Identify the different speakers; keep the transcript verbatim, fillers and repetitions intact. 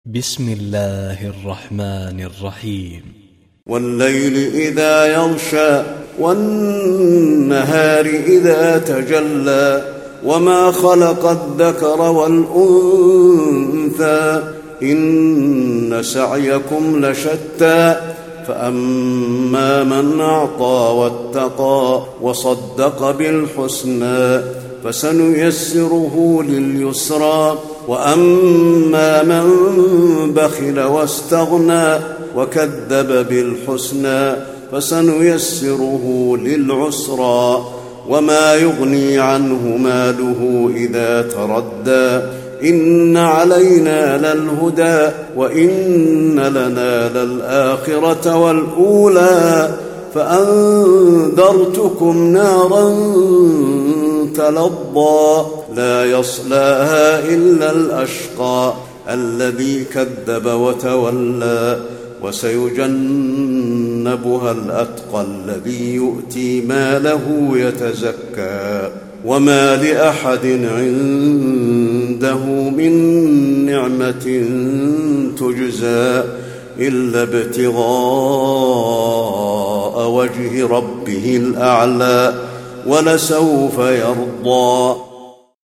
Speaker 1: بسم الله الرحمن الرحيم.
Speaker 2: والليل إذا يغشى والنهار إذا تجلى وما خلق الذكر والأنثى إن سعيكم لشتى فأما من أعطى واتقى وصدق بالحسنى فسنيسره لليسرى وأما من بخل واستغنى وكذب بالحسنى فسنيسره للعسرى وما يغني عنه ماله إذا تردى إن علينا للهدى وإن لنا للآخرة والأولى فأنذرتكم نارا تلظى لا يصلاها إلا الأشقى الذي كذب وتولى وسيجنبها الأتقى الذي يؤتي ماله يتزكى وما لأحد عنده من نعمة تجزى إلا ابتغاء وجه ربه الأعلى ولسوف يرضى.